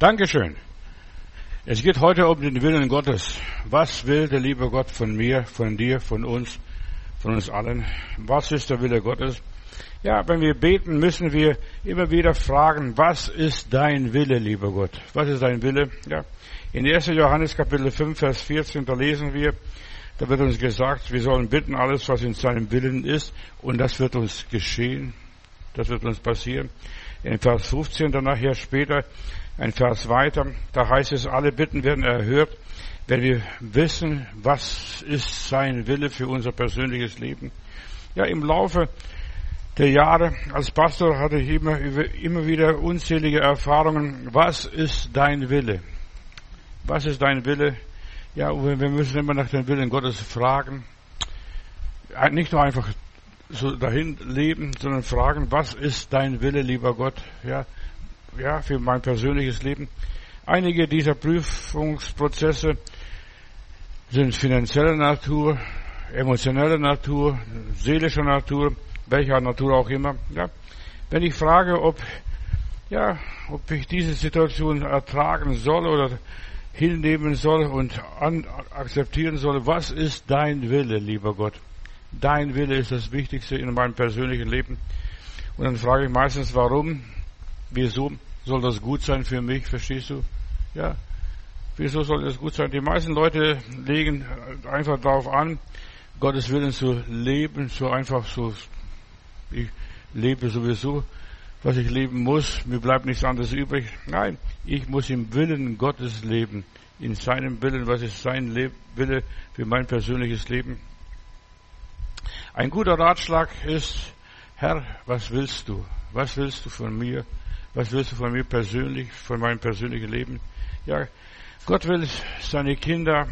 Dankeschön. Es geht heute um den Willen Gottes. Was will der liebe Gott von mir, von dir, von uns allen? Was ist der Wille Gottes? Ja, wenn wir beten, müssen wir immer wieder fragen, was ist dein Wille, lieber Gott? Was ist dein Wille? Ja, in 1. Johannes Kapitel 5, Vers 14, da lesen wir, da wird uns gesagt, wir sollen bitten alles, was in seinem Willen ist, und das wird uns geschehen. Das wird uns passieren. In Vers 15, dann nachher später, ein Vers weiter, da heißt es, alle Bitten werden erhört, wenn wir wissen, was ist sein Wille für unser persönliches Leben. Ja, im Laufe der Jahre als Pastor hatte ich immer wieder unzählige Erfahrungen. Was ist dein Wille? Was ist dein Wille? Ja, wir müssen immer nach dem Willen Gottes fragen. Nicht nur einfach so dahin leben, sondern fragen, was ist dein Wille, lieber Gott? Ja, für mein persönliches Leben. Einige dieser Prüfungsprozesse sind finanzieller Natur, emotioneller Natur, seelischer Natur, welcher Natur auch immer. Ja, wenn ich frage, ob ich diese Situation ertragen soll oder hinnehmen soll und akzeptieren soll, was ist dein Wille, lieber Gott? Dein Wille ist das Wichtigste in meinem persönlichen Leben. Und dann frage ich meistens, warum? Wieso soll das gut sein für mich? Verstehst du? Ja. Wieso soll das gut sein? Die meisten Leute legen einfach darauf an, Gottes Willen zu leben, ich lebe sowieso, was ich leben muss, mir bleibt nichts anderes übrig. Nein, ich muss im Willen Gottes leben, in seinem Willen, was ist sein Wille für mein persönliches Leben. Ein guter Ratschlag ist, Herr, was willst du? Was willst du von mir? Was willst du von mir persönlich, von meinem persönlichen Leben? Ja, Gott will seine Kinder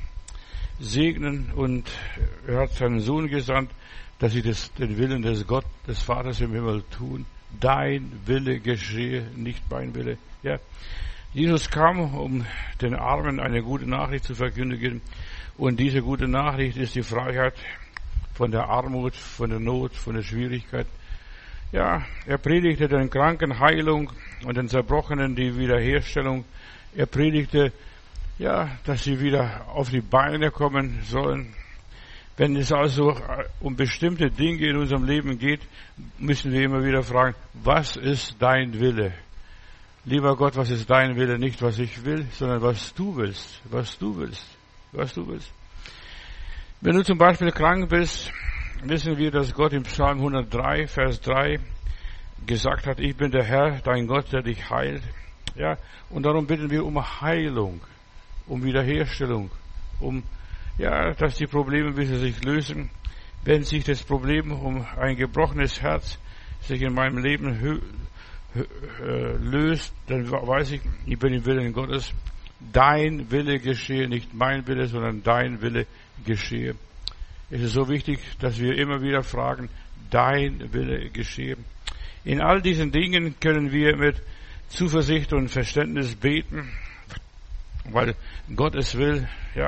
segnen und er hat seinen Sohn gesandt, dass sie den Willen des Vaters im Himmel tun. Dein Wille geschehe, nicht mein Wille. Ja, Jesus kam, um den Armen eine gute Nachricht zu verkündigen. Und diese gute Nachricht ist die Freiheit von der Armut, von der Not, von der Schwierigkeit. Ja, er predigte den Kranken Heilung und den Zerbrochenen die Wiederherstellung. Er predigte, dass sie wieder auf die Beine kommen sollen. Wenn es also um bestimmte Dinge in unserem Leben geht, müssen wir immer wieder fragen, was ist dein Wille? Lieber Gott, was ist dein Wille? Nicht, was ich will, sondern was du willst. Was du willst. Was du willst. Wenn du zum Beispiel krank bist, wissen wir, dass Gott im Psalm 103, Vers 3 gesagt hat, ich bin der Herr, dein Gott, der dich heilt. Ja, und darum bitten wir um Heilung, um Wiederherstellung, dass die Probleme wieder sich lösen. Wenn sich das Problem um ein gebrochenes Herz sich in meinem Leben löst, dann weiß ich, ich bin im Willen Gottes. Dein Wille geschehe, nicht mein Wille, sondern dein Wille geschehe. Es ist so wichtig, dass wir immer wieder fragen, dein Wille geschehe. In all diesen Dingen können wir mit Zuversicht und Verständnis beten, weil Gott es will,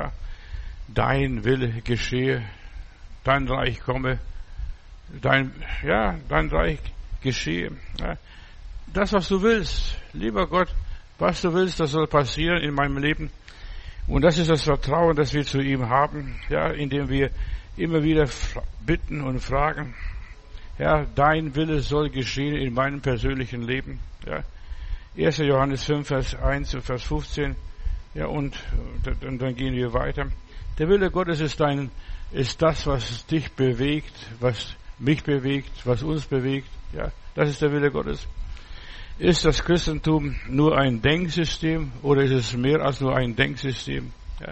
dein Wille geschehe, dein Reich komme, dein Reich geschehe. Ja. Das, was du willst, lieber Gott, was du willst, das soll passieren in meinem Leben. Und das ist das Vertrauen, das wir zu ihm haben, indem wir immer wieder bitten und fragen, dein Wille soll geschehen in meinem persönlichen Leben. 1. Johannes 5, Vers 1 und Vers 15. Und dann gehen wir weiter. Der Wille Gottes ist das, was dich bewegt, was mich bewegt, was uns bewegt. Das ist der Wille Gottes. Ist das Christentum nur ein Denksystem oder ist es mehr als nur ein Denksystem?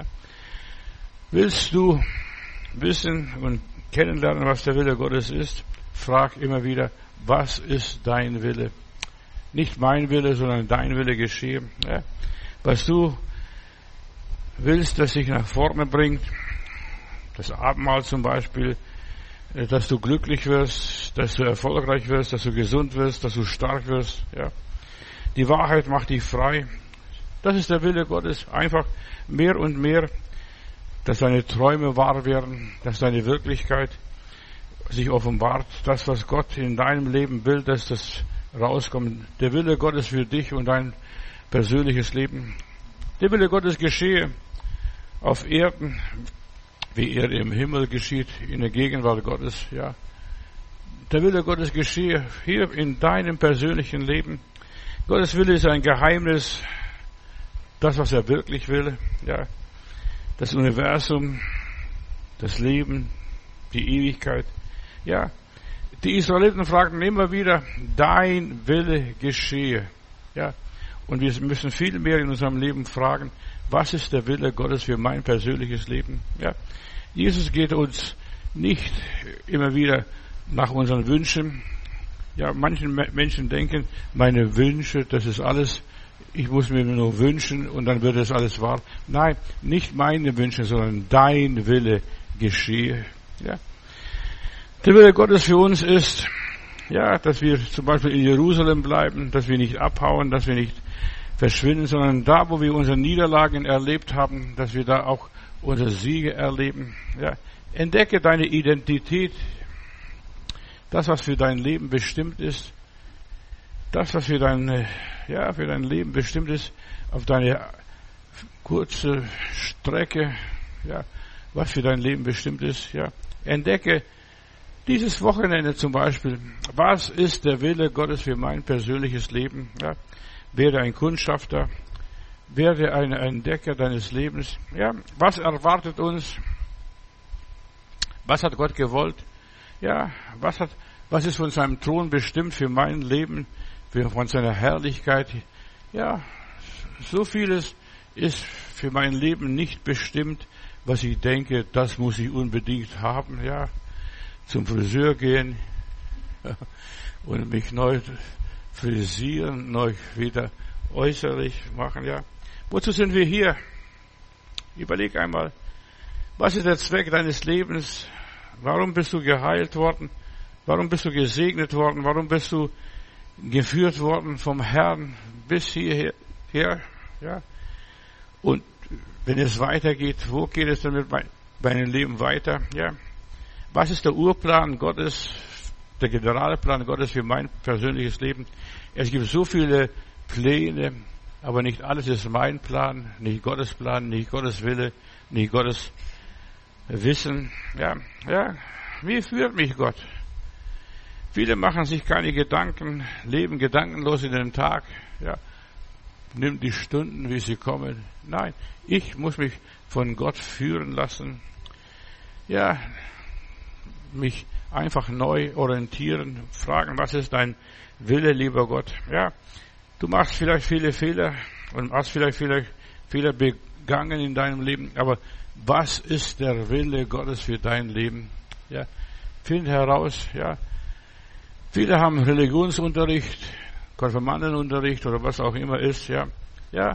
Willst du wissen und kennenlernen, was der Wille Gottes ist? Frag immer wieder, was ist dein Wille? Nicht mein Wille, sondern dein Wille geschehe. Was du willst, das dich nach vorne bringt, das Abendmahl zum Beispiel, dass du glücklich wirst, dass du erfolgreich wirst, dass du gesund wirst, dass du stark wirst. Die Wahrheit macht dich frei. Das ist der Wille Gottes. Einfach mehr und mehr, dass deine Träume wahr werden, dass deine Wirklichkeit sich offenbart. Das, was Gott in deinem Leben will, dass das rauskommt. Der Wille Gottes für dich und dein persönliches Leben. Der Wille Gottes geschehe auf Erden, wie er im Himmel geschieht, in der Gegenwart Gottes, ja. Der Wille Gottes geschehe hier in deinem persönlichen Leben. Gottes Wille ist ein Geheimnis, das, was er wirklich will, ja. Das Universum, das Leben, die Ewigkeit, ja. Die Israeliten fragten immer wieder, dein Wille geschehe, ja. Und wir müssen viel mehr in unserem Leben fragen, was ist der Wille Gottes für mein persönliches Leben, ja. Jesus geht uns nicht immer wieder nach unseren Wünschen. Ja, manche Menschen denken, meine Wünsche, das ist alles, ich muss mir nur wünschen und dann wird es alles wahr. Nein, nicht meine Wünsche, sondern dein Wille geschehe. Ja. Der Wille Gottes für uns ist, ja, dass wir zum Beispiel in Jerusalem bleiben, dass wir nicht abhauen, dass wir nicht verschwinden, sondern da, wo wir unsere Niederlagen erlebt haben, dass wir da auch unsere Siege erleben. Ja. Entdecke deine Identität, das, was für dein Leben bestimmt ist, das, was für dein Leben bestimmt ist, auf deine kurze Strecke, ja, was für dein Leben bestimmt ist, ja. Entdecke dieses Wochenende zum Beispiel, was ist der Wille Gottes für mein persönliches Leben, ja. Werde ein Kundschafter, werde ein Entdecker deines Lebens. Ja, was erwartet uns? Was hat Gott gewollt? Ja, was ist von seinem Thron bestimmt für mein Leben, von seiner Herrlichkeit? Ja, so vieles ist für mein Leben nicht bestimmt, was ich denke, das muss ich unbedingt haben. Ja, zum Friseur gehen und mich neu frisieren, neu wieder äußerlich machen. Ja. Wozu sind wir hier? Überleg einmal, was ist der Zweck deines Lebens? Warum bist du geheilt worden? Warum bist du gesegnet worden? Warum bist du geführt worden vom Herrn bis hierher? Ja. Und wenn es weitergeht, wo geht es dann mit meinem Leben weiter? Ja. Was ist der Urplan Gottes, der Generalplan Gottes für mein persönliches Leben? Es gibt so viele Pläne, aber nicht alles ist mein Plan, nicht Gottes Plan, nicht Gottes Wille, nicht Gottes Wissen. Ja, wie führt mich Gott? Viele machen sich keine Gedanken, leben gedankenlos in den Tag, ja, nimm die Stunden, wie sie kommen. Nein, ich muss mich von Gott führen lassen. Ja, mich einfach neu orientieren, fragen, was ist dein Wille, lieber Gott? Ja, du machst vielleicht viele Fehler und hast vielleicht viele Fehler begangen in deinem Leben, aber was ist der Wille Gottes für dein Leben? Ja, find heraus, ja. Viele haben Religionsunterricht, Konfirmandenunterricht oder was auch immer ist, ja. Ja,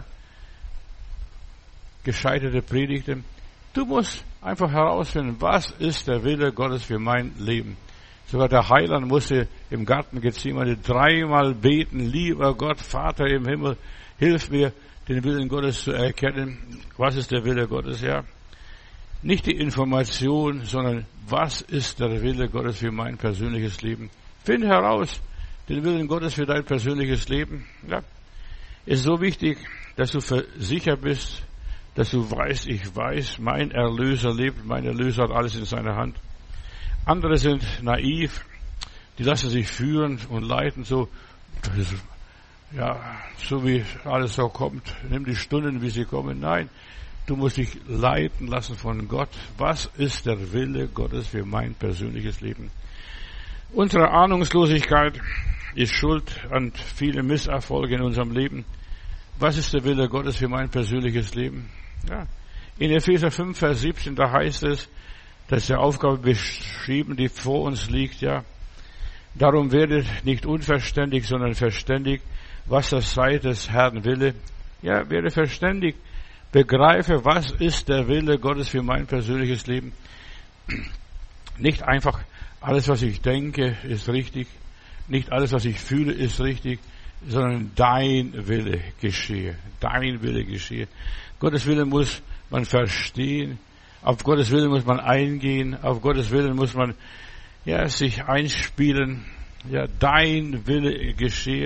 gescheiterte Predigten. Du musst einfach herausfinden, was ist der Wille Gottes für mein Leben. Sogar der Heiland musste im Garten Gethsemane 3-mal beten, lieber Gott, Vater im Himmel, hilf mir, den Willen Gottes zu erkennen. Was ist der Wille Gottes, ja? Nicht die Information, sondern was ist der Wille Gottes für mein persönliches Leben? Find heraus den Willen Gottes für dein persönliches Leben. Ja? Ist so wichtig, dass du sicher bist, dass du weißt, ich weiß, mein Erlöser lebt, mein Erlöser hat alles in seiner Hand. Andere sind naiv, die lassen sich führen und leiten so wie alles so kommt. Nimm die Stunden, wie sie kommen. Nein, du musst dich leiten lassen von Gott. Was ist der Wille Gottes für mein persönliches Leben? Unsere Ahnungslosigkeit ist schuld an viele Misserfolge in unserem Leben. Was ist der Wille Gottes für mein persönliches Leben? Ja. In Epheser 5, Vers 17, da heißt es, dass die Aufgabe beschrieben, die vor uns liegt, ja. Darum werdet nicht unverständig, sondern verständig, was das sei des Herrn Wille. Ja, werde verständig, begreife, was ist der Wille Gottes für mein persönliches Leben. Nicht einfach alles, was ich denke, ist richtig. Nicht alles, was ich fühle, ist richtig, sondern dein Wille geschehe. Dein Wille geschehe. Gottes Wille muss man verstehen. Auf Gottes Willen muss man eingehen. Auf Gottes Willen muss man, sich einspielen. Ja, dein Wille geschehe.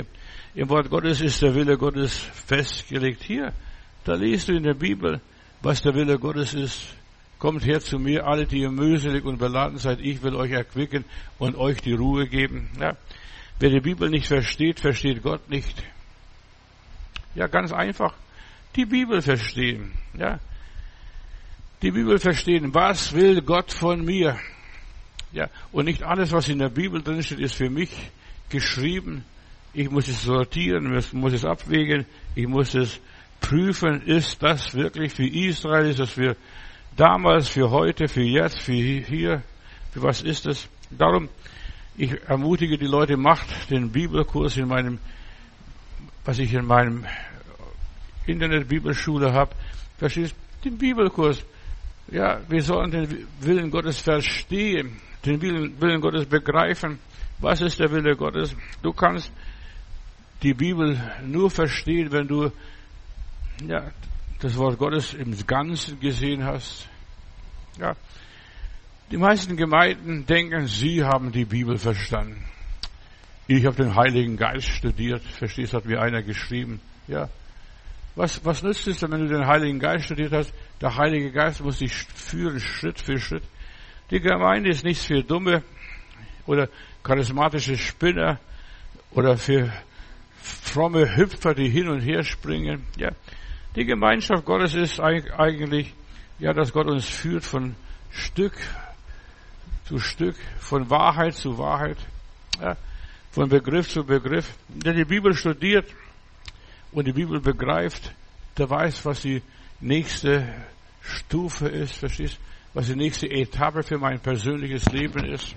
Im Wort Gottes ist der Wille Gottes festgelegt. Hier, da liest du in der Bibel, was der Wille Gottes ist. Kommt her zu mir, alle, die ihr mühselig und beladen seid, ich will euch erquicken und euch die Ruhe geben. Ja. Wer die Bibel nicht versteht, versteht Gott nicht. Ja, ganz einfach. Die Bibel verstehen. Ja. Die Bibel verstehen. Was will Gott von mir? Ja. Und nicht alles, was in der Bibel drin steht, ist für mich geschrieben. Ich muss es sortieren, muss es abwägen, ich muss es prüfen. Ist das wirklich für Israel? Ist das für damals, für heute, für jetzt, für hier? Für was ist es? Darum, ich ermutige die Leute, macht den Bibelkurs was ich in meinem Internet-Bibelschule habe. Verstehst du? Den Bibelkurs. Ja, wir sollen den Willen Gottes verstehen, den Willen Gottes begreifen. Was ist der Wille Gottes? Du kannst die Bibel nur verstehen, wenn du das Wort Gottes im Ganzen gesehen hast. Ja. Die meisten Gemeinden denken, sie haben die Bibel verstanden. Ich habe den Heiligen Geist studiert. Verstehst, hat mir einer geschrieben. Ja. Was nützt es denn, wenn du den Heiligen Geist studiert hast? Der Heilige Geist muss dich führen, Schritt für Schritt. Die Gemeinde ist nichts für Dumme oder charismatische Spinner oder für fromme Hüpfer, die hin und her springen. Ja. Die Gemeinschaft Gottes ist eigentlich, dass Gott uns führt von Stück zu Stück, von Wahrheit zu Wahrheit, ja, von Begriff zu Begriff. Der die Bibel studiert und die Bibel begreift, der weiß, was die nächste Stufe ist, verstehst? Was die nächste Etappe für mein persönliches Leben ist.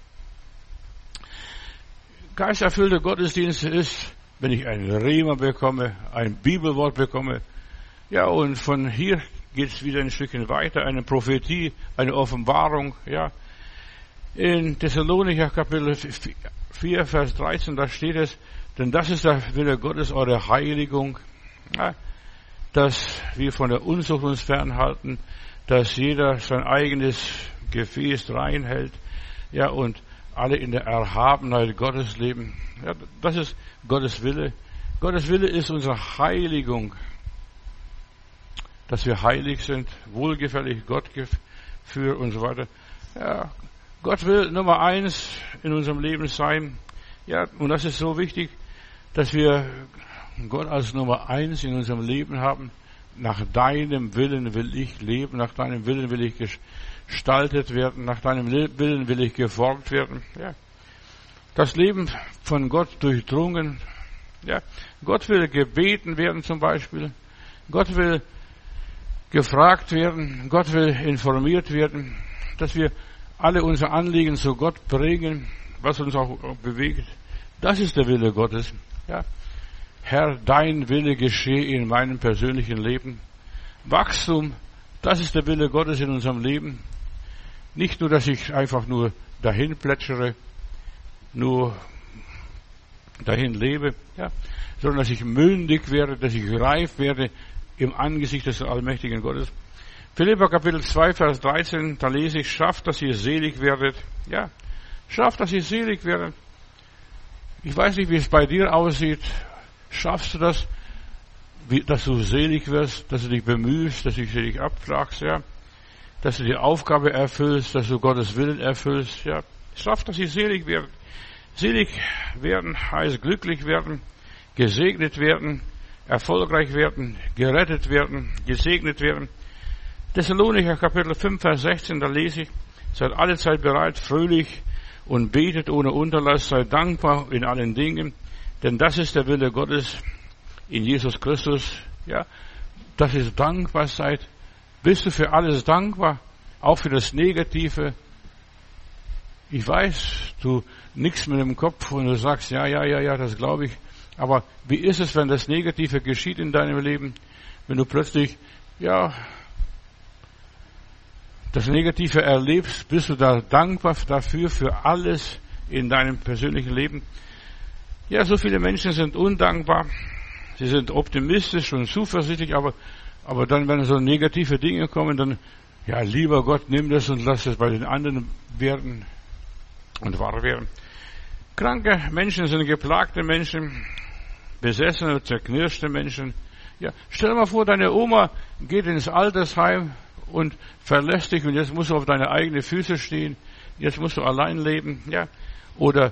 Geisterfüllte Gottesdienste ist, wenn ich ein Rema bekomme, ein Bibelwort bekomme, ja, und von hier geht es wieder ein Stückchen weiter, eine Prophetie, eine Offenbarung, ja. In Thessalonicher Kapitel 4, Vers 13, da steht es, denn das ist der Wille Gottes, eure Heiligung, ja, dass wir von der Unzucht uns fernhalten, dass jeder sein eigenes Gefäß reinhält, ja, und alle in der Erhabenheit Gottes leben. Ja, das ist Gottes Wille. Gottes Wille ist unsere Heiligung, dass wir heilig sind, wohlgefällig, Gott geführt und so weiter. Ja, Gott will Nummer 1 in unserem Leben sein. Ja, und das ist so wichtig, dass wir Gott als Nummer 1 in unserem Leben haben. Nach deinem Willen will ich leben, nach deinem Willen will ich gestaltet werden, nach deinem Willen will ich geformt werden. Ja. Das Leben von Gott durchdrungen. Ja. Gott will gebeten werden zum Beispiel. Gott will gefragt werden. Gott will informiert werden. Dass wir alle unsere Anliegen zu Gott bringen, was uns auch bewegt. Das ist der Wille Gottes. Ja. Herr, dein Wille geschehe in meinem persönlichen Leben. Wachstum, das ist der Wille Gottes in unserem Leben. Nicht nur, dass ich einfach nur dahin plätschere, nur dahin lebe, ja, sondern dass ich mündig werde, dass ich reif werde im Angesicht des allmächtigen Gottes. Philipper Kapitel 2, Vers 13, da lese ich, schafft, dass ihr selig werdet. Ja, schafft, dass ihr selig werdet. Ich weiß nicht, wie es bei dir aussieht. Schaffst du das, dass du selig wirst, dass du dich bemühst, dass du dich abfragst, ja, dass du die Aufgabe erfüllst, dass du Gottes Willen erfüllst, ja. Schafft, dass ihr selig werdet. Selig werden heißt glücklich werden, gesegnet werden, erfolgreich werden, gerettet werden, gesegnet werden. Thessalonicher Kapitel 5, Vers 16, da lese ich, seid alle Zeit bereit, fröhlich und betet ohne Unterlass, seid dankbar in allen Dingen, denn das ist der Wille Gottes in Jesus Christus. Ja, das ist Dankbarkeit. Bist du für alles dankbar? Auch für das Negative? Ich weiß, du nickst mit dem Kopf und du sagst, ja, das glaube ich. Aber wie ist es, wenn das Negative geschieht in deinem Leben? Wenn du plötzlich, das Negative erlebst, bist du da dankbar dafür, für alles in deinem persönlichen Leben? Ja, so viele Menschen sind undankbar. Sie sind optimistisch und zuversichtlich, aber dann, wenn so negative Dinge kommen, dann, lieber Gott, nimm das und lass es bei den anderen werden und wahr werden. Kranke Menschen sind geplagte Menschen. besessene, zerknirschte Menschen. Ja, stell dir mal vor, deine Oma geht ins Altersheim und verlässt dich und jetzt musst du auf deine eigenen Füße stehen. Jetzt musst du allein leben. Ja, oder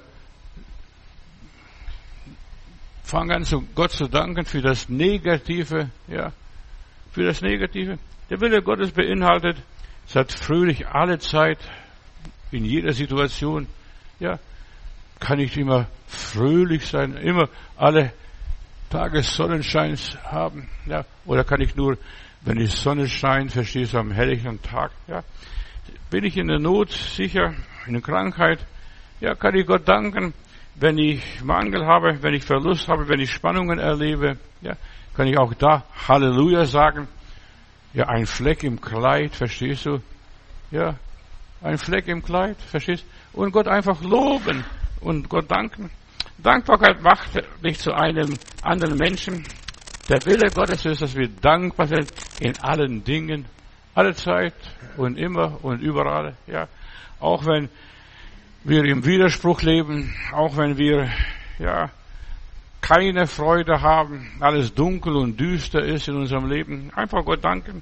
fang an, zu Gott zu danken für das Negative. Ja, für das Negative. Der Wille Gottes beinhaltet, seid fröhlich alle Zeit, in jeder Situation. Ja, kann ich immer fröhlich sein, immer alle Tage Sonnenscheins haben. Ja, oder kann ich nur, wenn die Sonne scheint, verstehst du, am helllichten Tag. Ja, bin ich in der Not sicher, in der Krankheit. Ja, kann ich Gott danken, wenn ich Mangel habe, wenn ich Verlust habe, wenn ich Spannungen erlebe. Ja, kann ich auch da Halleluja sagen. Ja, ein Fleck im Kleid, verstehst du? Ja, ein Fleck im Kleid, verstehst du? Und Gott einfach loben und Gott danken. Dankbarkeit macht dich zu einem anderen Menschen. Der Wille Gottes ist, dass wir dankbar sind in allen Dingen, alle Zeit und immer und überall. Ja, auch wenn wir im Widerspruch leben, auch wenn wir ja keine Freude haben, alles dunkel und düster ist in unserem Leben, einfach Gott danken.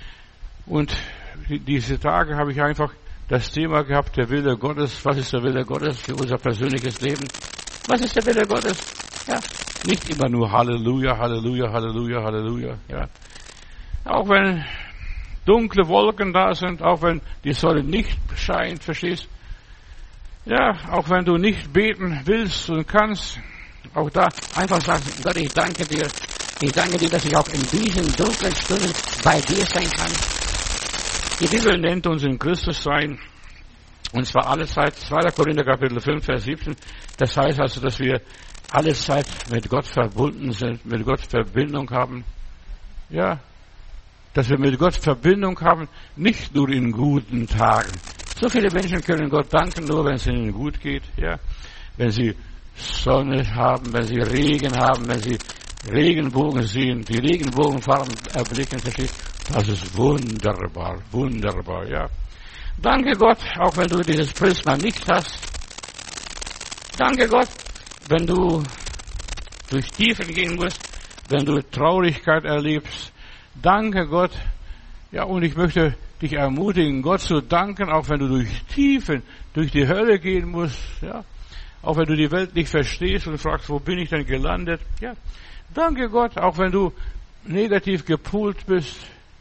Und diese Tage habe ich einfach das Thema gehabt, der Wille Gottes. Was ist der Wille Gottes für unser persönliches Leben? Was ist der Wille Gottes? Ja, nicht immer nur Halleluja, Halleluja, Halleluja, Halleluja. Ja, auch wenn dunkle Wolken da sind, auch wenn die Sonne nicht scheint, verstehst? Ja, auch wenn du nicht beten willst und kannst, auch da einfach sagen, Gott, ich danke dir. Ich danke dir, dass ich auch in diesen dunklen Stunden bei dir sein kann. Die Bibel nennt uns in Christus sein, und zwar alle Zeit, 2. Korinther Kapitel 5, Vers 17. Das heißt also, dass wir alle Zeit mit Gott verbunden sind, mit Gott Verbindung haben. Ja, dass wir mit Gott Verbindung haben, nicht nur in guten Tagen. So viele Menschen können Gott danken, nur wenn es ihnen gut geht. Ja, wenn sie Sonne haben, wenn sie Regen haben, wenn sie Regenbogen sehen, die Regenbogenfarben erblicken, verstehst du? Das ist wunderbar, wunderbar, ja. Danke Gott, auch wenn du dieses Prisma nicht hast. Danke Gott, wenn du durch Tiefen gehen musst, wenn du Traurigkeit erlebst. Danke Gott, ja, und ich möchte dich ermutigen, Gott zu danken, auch wenn du durch Tiefen, durch die Hölle gehen musst, ja. Auch wenn du die Welt nicht verstehst und fragst, wo bin ich denn gelandet, ja. Danke Gott, auch wenn du negativ gepolt bist.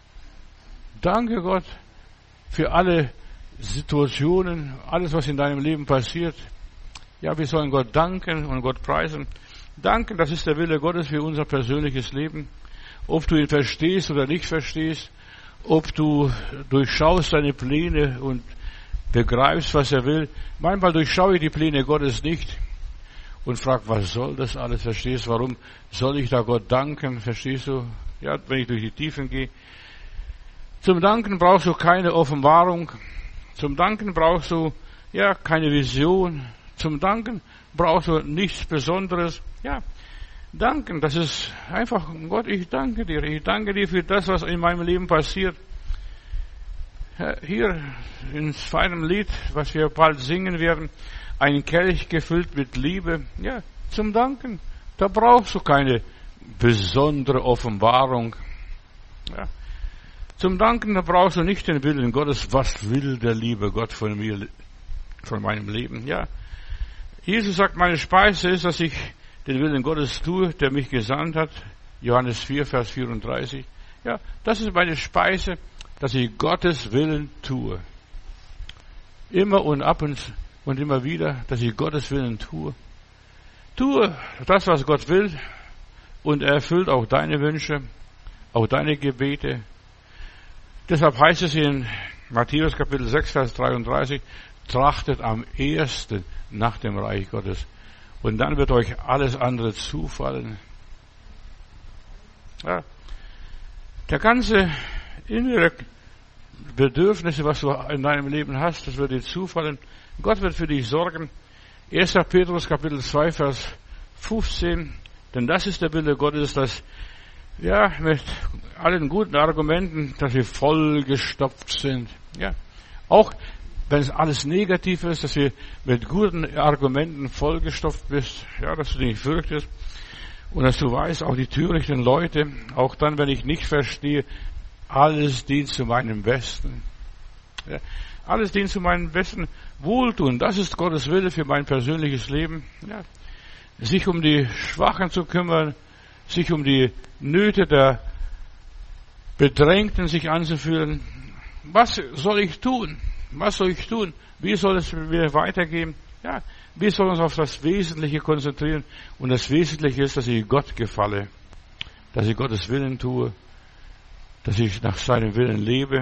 Danke Gott für alle Situationen, alles was in deinem Leben passiert. Ja, wir sollen Gott danken und Gott preisen. Danken, das ist der Wille Gottes für unser persönliches Leben. Ob du ihn verstehst oder nicht verstehst, ob du durchschaust seine Pläne und begreifst, was er will. Manchmal durchschaue ich die Pläne Gottes nicht und frage, was soll das alles, verstehst du? Warum soll ich da Gott danken, verstehst du? Ja, wenn ich durch die Tiefen gehe. Zum Danken brauchst du keine Offenbarung. Zum Danken brauchst du, ja, keine Vision. Zum Danken brauchst du nichts Besonderes. Ja, danken, das ist einfach, Gott, ich danke dir. Ich danke dir für das, was in meinem Leben passiert. Hier in feinem Lied, was wir bald singen werden, ein Kelch gefüllt mit Liebe. Ja, zum Danken. Da brauchst du keine besondere Offenbarung. Ja. Zum Danken, da brauchst du nicht den Willen Gottes. Was will der liebe Gott von mir, von meinem Leben? Ja. Jesus sagt, meine Speise ist, dass ich den Willen Gottes tue, der mich gesandt hat. Johannes 4, Vers 34. Ja, das ist meine Speise, dass ich Gottes Willen tue. Immer und ab und immer wieder, dass ich Gottes Willen tue. Tue das, was Gott will, und er erfüllt auch deine Wünsche, auch deine Gebete. Deshalb heißt es in Matthäus Kapitel 6, Vers 33, trachtet am ersten nach dem Reich Gottes. Und dann wird euch alles andere zufallen. Ja. Der ganze innere Bedürfnisse, was du in deinem Leben hast, das wird dir zufallen. Gott wird für dich sorgen. 1. Petrus Kapitel 2, Vers 15. Denn das ist der Wille Gottes, dass ja, mit allen guten Argumenten, dass wir vollgestopft sind. Ja, auch wenn es alles negativ ist, dass wir mit guten Argumenten vollgestopft bist. Ja, dass du dich nicht fürchtest. Und dass du weißt, auch die törichten Leute, auch dann, wenn ich nicht verstehe, alles dient zu meinem Besten. Ja, alles dient zu meinem besten Wohltun. Das ist Gottes Wille für mein persönliches Leben. Ja, sich um die Schwachen zu kümmern, sich um die Nöte der Bedrängten sich anzufühlen. Was soll ich tun? Was soll ich tun? Wie soll es mir weitergehen? Ja, wir sollen uns auf das Wesentliche konzentrieren. Und das Wesentliche ist, dass ich Gott gefalle, dass ich Gottes Willen tue, dass ich nach seinem Willen lebe,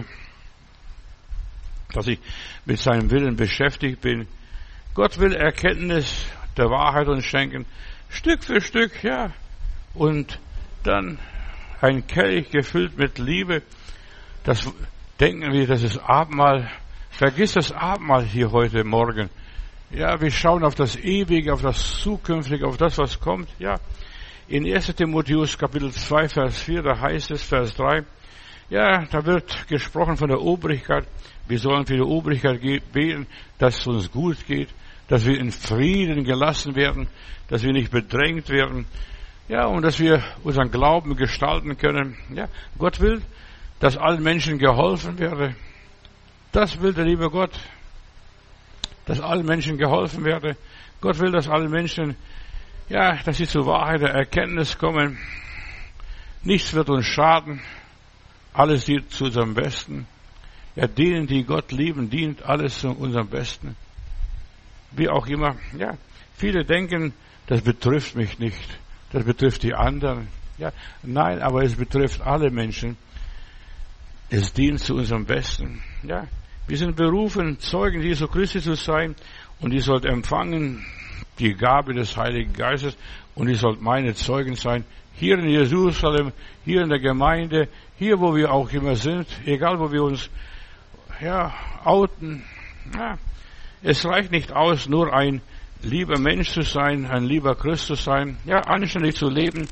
dass ich mit seinem Willen beschäftigt bin. Gott will Erkenntnis der Wahrheit uns schenken, Stück für Stück, ja. Und dann ein Kelch gefüllt mit Liebe. Das denken wir, das ist Abendmahl. Vergiss das Abendmahl hier heute Morgen. Ja, wir schauen auf das Ewige, auf das Zukünftige, auf das, was kommt. Ja, in 1. Timotheus Kapitel 2, Vers 4, da heißt es, Vers 3, ja, da wird gesprochen von der Obrigkeit. Wir sollen für die Obrigkeit beten, dass es uns gut geht, dass wir in Frieden gelassen werden, dass wir nicht bedrängt werden. Ja, und dass wir unseren Glauben gestalten können. Ja, Gott will, dass allen Menschen geholfen werde. Das will der liebe Gott, dass allen Menschen geholfen werde. Gott will, dass alle Menschen, ja, dass sie zur Wahrheit der Erkenntnis kommen. Nichts wird uns schaden. Alles dient zu unserem Besten. Ja, denen, die Gott lieben, dient alles zu unserem Besten. Wie auch immer. Ja, viele denken, das betrifft mich nicht. Das betrifft die anderen. Ja, nein, aber es betrifft alle Menschen. Es dient zu unserem Besten. Ja, wir sind berufen, Zeugen Jesu Christi zu sein, und ihr sollt empfangen die Gabe des Heiligen Geistes, und ihr sollt meine Zeugen sein, hier in Jerusalem, hier in der Gemeinde, hier, wo wir auch immer sind, egal wo wir uns, ja, outen. Ja, es reicht nicht aus, nur ein lieber Mensch zu sein, ein lieber Christ zu sein, ja, anständig zu leben.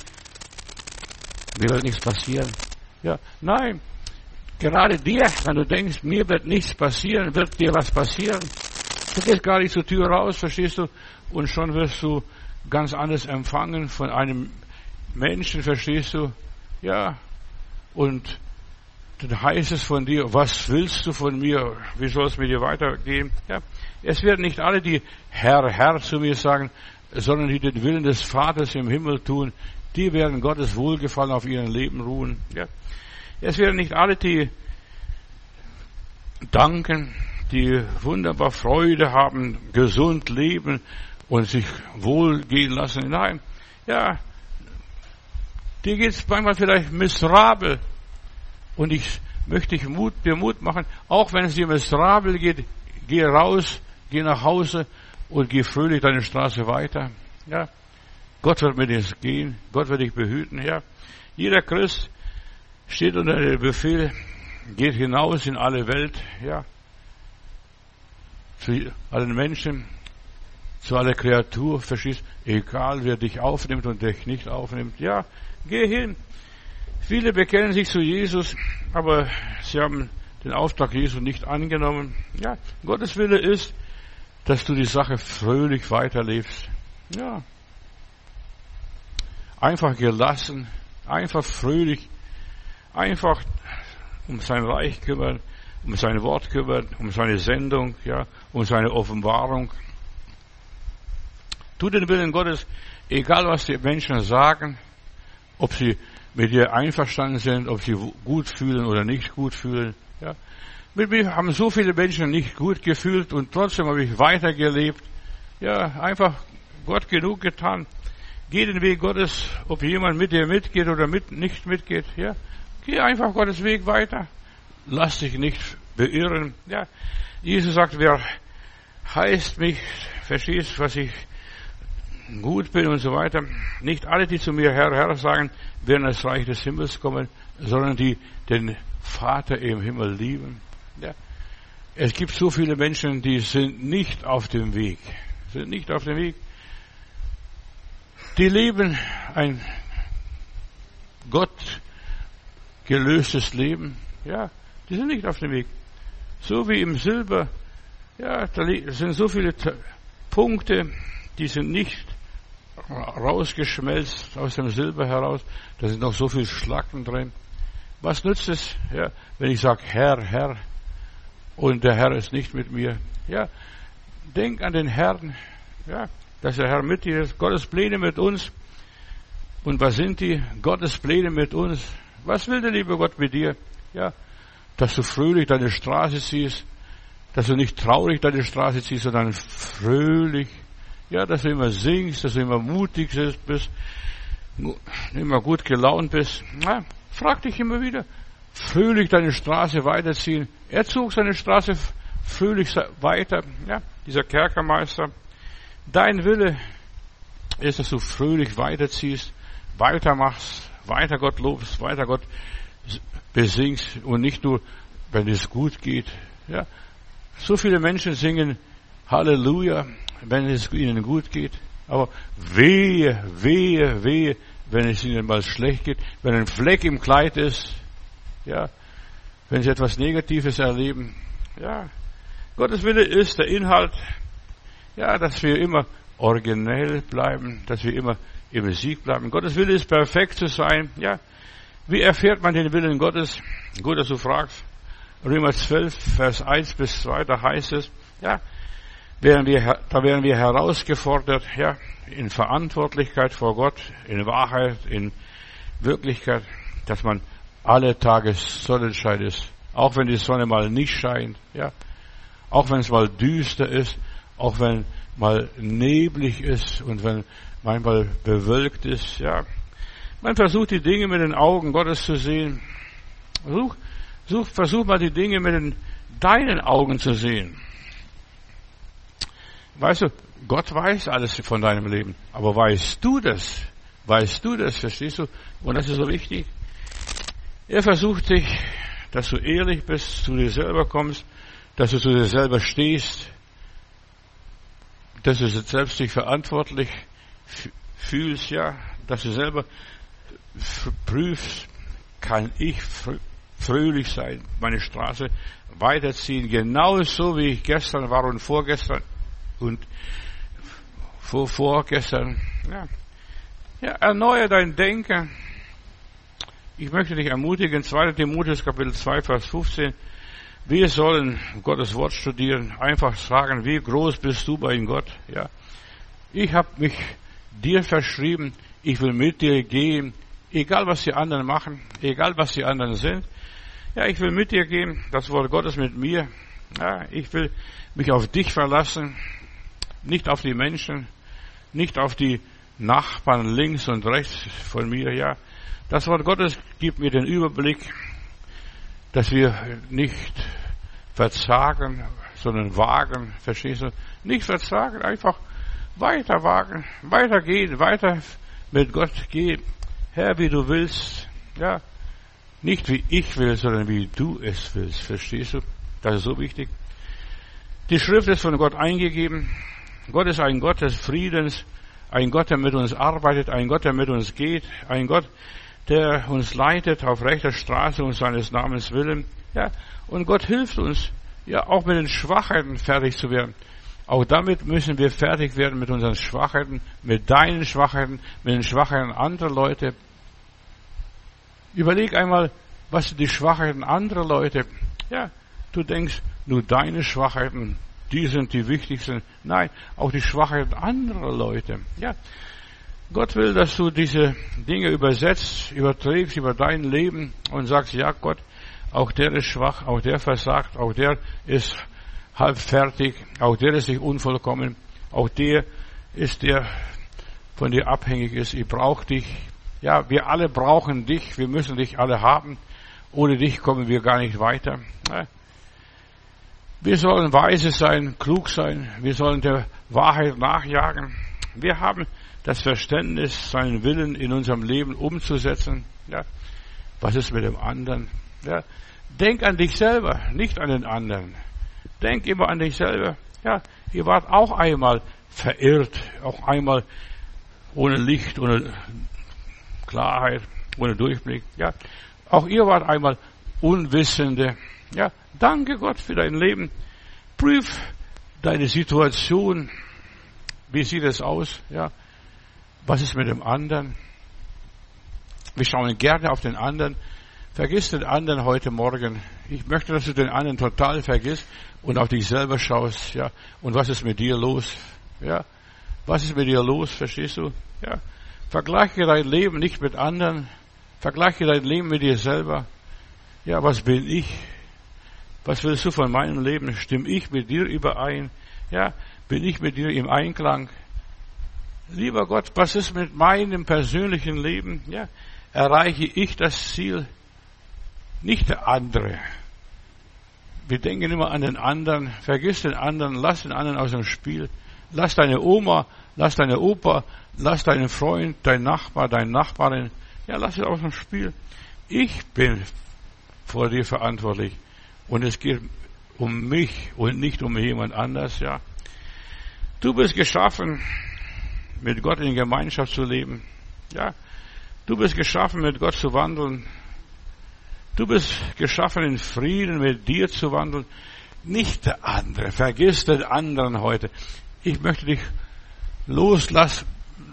Mir wird nichts passieren. Ja, nein. Gerade dir, wenn du denkst, mir wird nichts passieren, wird dir was passieren. Du gehst gar nicht zur Tür raus, verstehst du? Und schon wirst du ganz anders empfangen von einem Menschen, verstehst du? Ja. Und dann heißt es von dir, was willst du von mir? Wie soll es mit dir weitergehen? Ja. Es werden nicht alle, die Herr, Herr zu mir sagen, sondern die den Willen des Vaters im Himmel tun, die werden Gottes Wohlgefallen auf ihrem Leben ruhen. Ja. Es werden nicht alle, die danken, die wunderbar Freude haben, gesund leben und sich wohlgehen lassen. Nein, ja, dir geht es manchmal vielleicht miserabel. Und ich möchte dir Mut machen, auch wenn es dir miserabel geht, geh raus, geh nach Hause und geh fröhlich deine Straße weiter. Ja, Gott wird mit dir gehen, Gott wird dich behüten. Ja, jeder Christ steht unter dem Befehl, geht hinaus in alle Welt, ja, zu allen Menschen, zu aller Kreatur, verstehst, egal wer dich aufnimmt und dich nicht aufnimmt, ja, geh hin. Viele bekennen sich zu Jesus, aber sie haben den Auftrag Jesu nicht angenommen. Ja, Gottes Wille ist, dass du die Sache fröhlich weiterlebst. Ja, einfach gelassen, einfach fröhlich, einfach um sein Reich kümmern, um sein Wort kümmern, um seine Sendung, ja, um seine Offenbarung. Tu den Willen Gottes, egal was die Menschen sagen, ob sie mit dir einverstanden sind, ob sie gut fühlen oder nicht gut fühlen. Ja. Mit mir haben so viele Menschen nicht gut gefühlt und trotzdem habe ich weitergelebt. Ja, einfach Gott genug getan. Geh den Weg Gottes, ob jemand mit dir mitgeht oder nicht mitgeht. Ja. Geh einfach Gottes Weg weiter. Lass dich nicht beirren. Ja. Jesus sagt, wer heißt mich, verstehst, was ich gut bin und so weiter. Nicht alle, die zu mir Herr, Herr sagen, werden ins Reich des Himmels kommen, sondern die den Vater im Himmel lieben. Ja. Es gibt so viele Menschen, die sind nicht auf dem Weg. Sind nicht auf dem Weg. Die leben ein Gott gelöstes Leben. Ja, die sind nicht auf dem Weg. So wie im Silber. Ja, da sind so viele Punkte, die sind nicht rausgeschmelzt aus dem Silber heraus. Da sind noch so viele Schlacken drin. Was nützt es, ja, wenn ich sage, Herr, Herr, und der Herr ist nicht mit mir? Ja, denk an den Herrn, ja, dass der Herr mit dir ist. Gottes Pläne mit uns. Und was sind die? Gottes Pläne mit uns. Was will der liebe Gott mit dir? Ja, dass du fröhlich deine Straße ziehst, dass du nicht traurig deine Straße ziehst, sondern fröhlich. Ja, dass du immer singst, dass du immer mutig bist, immer gut gelaunt bist. Na, frag dich immer wieder, fröhlich deine Straße weiterziehen. Er zog seine Straße fröhlich weiter. Ja, dieser Kerkermeister. Dein Wille ist, dass du fröhlich weiterziehst, weitermachst, weiter Gott lobst, weiter Gott besingst und nicht nur, wenn es gut geht. Ja, so viele Menschen singen Halleluja, wenn es ihnen gut geht. Aber wehe, wehe, wehe, wenn es ihnen mal schlecht geht, wenn ein Fleck im Kleid ist, ja, wenn sie etwas Negatives erleben. Ja, Gottes Wille ist der Inhalt, ja, dass wir immer originell bleiben, dass wir immer im Sieg bleiben. Gottes Wille ist perfekt zu sein. Ja, wie erfährt man den Willen Gottes? Gut, dass du fragst. Römer 12, Vers 1 bis 2, da heißt es, ja, da werden wir herausgefordert, ja, in Verantwortlichkeit vor Gott, in Wahrheit, in Wirklichkeit, dass man alle Tage Sonnenschein ist. Auch wenn die Sonne mal nicht scheint, ja, auch wenn es mal düster ist, auch wenn mal neblig ist und wenn manchmal bewölkt ist, ja. Man versucht die Dinge mit den Augen Gottes zu sehen. Versuch mal die Dinge mit deinen Augen zu sehen. Weißt du, Gott weiß alles von deinem Leben. Aber weißt du das? Weißt du das? Verstehst du? Und das ist so wichtig. Er versucht dich, dass du ehrlich bist, zu dir selber kommst, dass du zu dir selber stehst, dass du selbst dich verantwortlich fühlst, ja, dass du selber prüfst, kann ich fröhlich sein, meine Straße weiterziehen, genauso wie ich gestern war und vorgestern und vorgestern. Ja, erneuere dein Denken. Ich möchte dich ermutigen, 2. Timotheus Kapitel 2, Vers 15. Wir sollen Gottes Wort studieren, einfach fragen, wie groß bist du bei Gott? Ja, ich habe mich dir verschrieben, ich will mit dir gehen, egal was die anderen machen, egal was die anderen sind. Ja, ich will mit dir gehen, das Wort Gottes mit mir. Ja, ich will mich auf dich verlassen, nicht auf die Menschen, nicht auf die Nachbarn links und rechts von mir. Ja, das Wort Gottes gibt mir den Überblick, dass wir nicht verzagen, sondern wagen. Verstehst du? Nicht verzagen, einfach weiter wagen, weitergehen, weiter mit Gott gehen. Herr, wie du willst. Ja, nicht wie ich will, sondern wie du es willst. Verstehst du? Das ist so wichtig. Die Schrift ist von Gott eingegeben. Gott ist ein Gott des Friedens, ein Gott, der mit uns arbeitet, ein Gott, der mit uns geht, ein Gott, der uns leitet auf rechter Straße um seines Namens willen. Ja, und Gott hilft uns, ja, auch mit den Schwachheiten fertig zu werden. Auch damit müssen wir fertig werden mit unseren Schwachheiten, mit deinen Schwachheiten, mit den Schwachheiten anderer Leute. Überleg einmal, was sind die Schwachheiten anderer Leute? Ja, du denkst, nur deine Schwachheiten, die sind die wichtigsten. Nein, auch die Schwachheiten anderer Leute. Ja, Gott will, dass du diese Dinge übersetzt, überträgst über dein Leben und sagst, ja Gott, auch der ist schwach, auch der versagt, auch der ist halb fertig, auch der ist nicht unvollkommen, auch der ist der von dir abhängig ist. Ich brauche dich. Ja, wir alle brauchen dich, wir müssen dich alle haben. Ohne dich kommen wir gar nicht weiter. Wir sollen weise sein, klug sein, wir sollen der Wahrheit nachjagen. Wir haben das Verständnis, seinen Willen in unserem Leben umzusetzen. Ja, was ist mit dem anderen? Ja, denk an dich selber, nicht an den anderen. Denk immer an dich selber. Ja, ihr wart auch einmal verirrt, auch einmal ohne Licht, ohne Klarheit, ohne Durchblick. Ja, auch ihr wart einmal Unwissende. Ja, danke Gott für dein Leben. Prüf deine Situation. Wie sieht es aus? Ja, Was ist mit dem anderen? Wir schauen gerne auf den anderen. Vergiss den anderen heute Morgen. Ich möchte, dass du den anderen total vergisst und auf dich selber schaust. Ja. Und was ist mit dir los? Ja. Was ist mit dir los? Verstehst du? Ja. Vergleiche dein Leben nicht mit anderen. Vergleiche dein Leben mit dir selber. Ja, was bin ich? Was willst du von meinem Leben? Stimme ich mit dir überein? Ja, bin ich mit dir im Einklang? Lieber Gott, was ist mit meinem persönlichen Leben? Ja, erreiche ich das Ziel? Nicht der andere. Wir denken immer an den anderen. Vergiss den anderen. Lass den anderen aus dem Spiel. Lass deine Oma, lass deine Opa, lass deinen Freund, deinen Nachbar, deine Nachbarin. Ja, lass es aus dem Spiel. Ich bin vor dir verantwortlich. Und es geht um mich und nicht um jemand anders, ja. Du bist geschaffen, mit Gott in Gemeinschaft zu leben, ja. Du bist geschaffen, mit Gott zu wandeln. Du bist geschaffen, in Frieden mit dir zu wandeln. Nicht der andere. Vergiss den anderen heute. Ich möchte dich loslassen,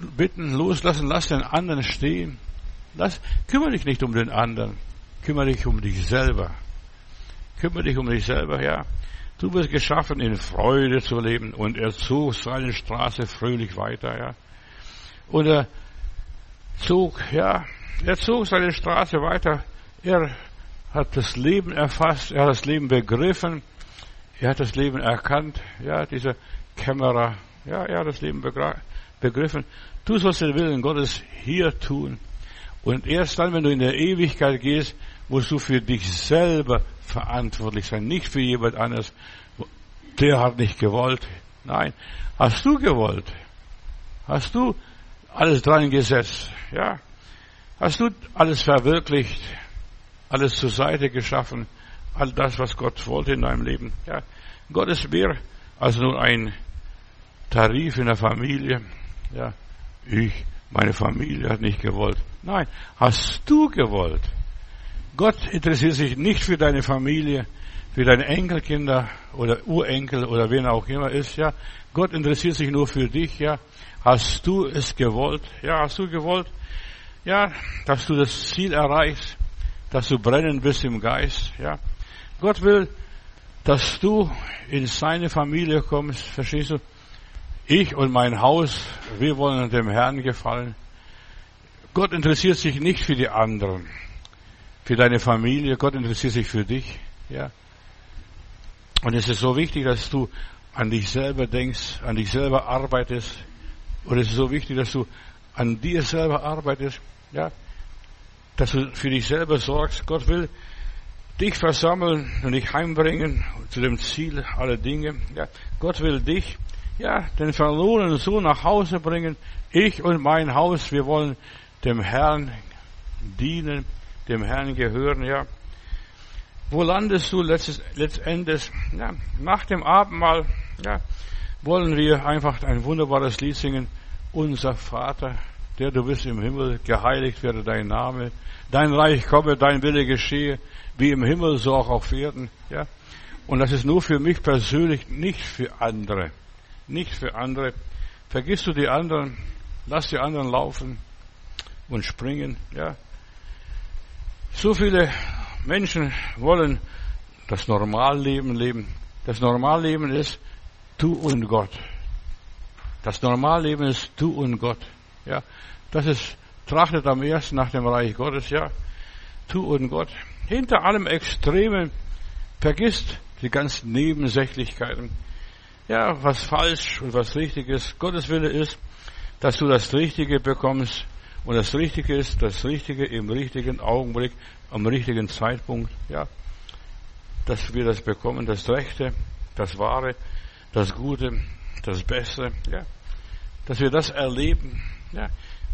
lass den anderen stehen. Kümmere dich nicht um den anderen. Kümmere dich um dich selber. Kümmere dich um dich selber, ja. Du bist geschaffen, in Freude zu leben. Und er zog seine Straße fröhlich weiter, ja. Und er zog seine Straße weiter. Er hat das Leben erfasst. Er hat das Leben begriffen. Er hat das Leben erkannt. Ja, dieser Kämmerer. Ja, er hat das Leben begriffen. Du sollst den Willen Gottes hier tun. Und erst dann, wenn du in der Ewigkeit gehst, musst du für dich selber verantwortlich sein, nicht für jemand anderes. Der hat nicht gewollt. Nein, hast du gewollt? Hast du alles dran gesetzt? Ja? Hast du alles verwirklicht? Alles zur Seite geschaffen? All das, was Gott wollte in deinem Leben? Ja? Gott ist mehr als nur ein Tarif in der Familie. Ja? Meine Familie hat nicht gewollt. Nein, hast du gewollt? Gott interessiert sich nicht für deine Familie, für deine Enkelkinder oder Urenkel oder wen auch immer ist, ja. Gott interessiert sich nur für dich, ja. Hast du es gewollt? Ja, hast du gewollt? Ja, dass du das Ziel erreichst, dass du brennend bist im Geist, ja. Gott will, dass du in seine Familie kommst, verstehst du? Ich und mein Haus, wir wollen dem Herrn gefallen. Gott interessiert sich nicht für die anderen, für deine Familie. Gott interessiert sich für dich, ja. Und es ist so wichtig, dass du an dich selber denkst, an dich selber arbeitest. Und es ist so wichtig, dass du an dir selber arbeitest, ja. Dass du für dich selber sorgst. Gott will dich versammeln und dich heimbringen zu dem Ziel aller Dinge, ja. Gott will dich, ja, den verlorenen Sohn nach Hause bringen. Ich und mein Haus, wir wollen dem Herrn dienen, dem Herrn gehören, ja. Wo landest du letztendlich? Ja, nach dem Abendmahl, ja, wollen wir einfach ein wunderbares Lied singen. Unser Vater, der du bist im Himmel, geheiligt werde dein Name. Dein Reich komme, dein Wille geschehe, wie im Himmel, so auch auf Erden, ja. Und das ist nur für mich persönlich, nicht für andere. Nicht für andere. Vergisst du die anderen, lass die anderen laufen und springen, ja. So viele Menschen wollen das Normalleben leben. Das Normalleben ist du und Gott. Das Normalleben ist du und Gott, ja. Das ist, trachtet am ersten nach dem Reich Gottes, ja. Du und Gott. Hinter allem Extremen vergisst die ganzen Nebensächlichkeiten. Ja, was falsch und was richtig ist. Gottes Wille ist, dass du das Richtige bekommst. Und das Richtige ist das Richtige im richtigen Augenblick, am richtigen Zeitpunkt. Ja, dass wir das bekommen, das Rechte, das Wahre, das Gute, das Beste. Ja, dass wir das erleben. Ja,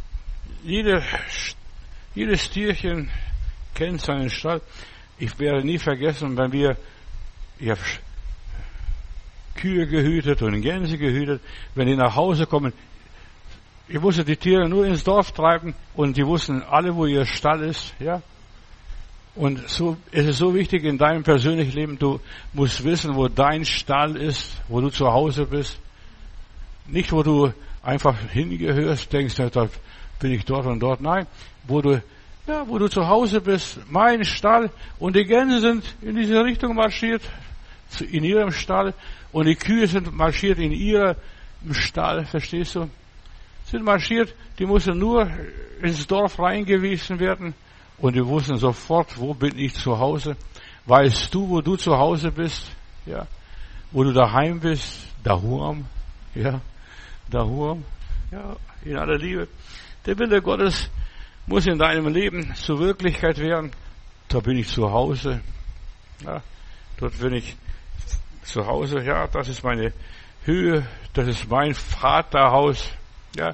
jedes Tierchen kennt seinen Stall. Ich werde nie vergessen, ich habe Kühe gehütet und Gänse gehütet, wenn die nach Hause kommen. Ich musste die Tiere nur ins Dorf treiben und die wussten alle, wo ihr Stall ist, ja. Und so ist es so wichtig in deinem persönlichen Leben, du musst wissen, wo dein Stall ist, wo du zu Hause bist. Nicht, wo du einfach hingehörst, denkst, da bin ich dort und dort. Nein, wo du zu Hause bist, mein Stall, und die Gänse sind in diese Richtung marschiert, in ihrem Stall, und die Kühe sind marschiert in ihrem Stall, verstehst du? Sind marschiert, die mussten nur ins Dorf reingewiesen werden, und die wussten sofort, wo bin ich zu Hause. Weißt du, wo du zu Hause bist? Ja. Wo du daheim bist? Dahuam. Ja. Dahuam. Ja. In aller Liebe. Der Wille Gottes muss in deinem Leben zur Wirklichkeit werden. Da bin ich zu Hause. Ja. Dort bin ich zu Hause. Ja. Das ist meine Höhe. Das ist mein Vaterhaus. Ja.